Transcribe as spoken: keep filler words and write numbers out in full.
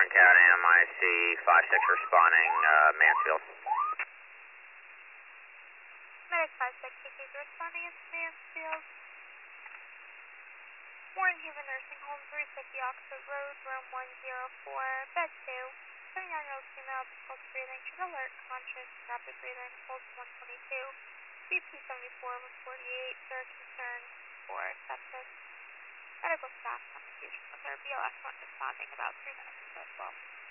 County, M I C five six responding, uh, Mansfield. Medic five six, this is responding in Mansfield. Warren Haven Nursing Home, three fifty Oxford Road, room one oh four, bed two. seventy-nine-year-old female, pulse breathing, should alert, conscious, rapid breathing, pulse one twenty-two, B P seventy-four over forty-eight, there are concerns for sepsis. Medical staff conversation with her, B L S one responding about three minutes ago as well.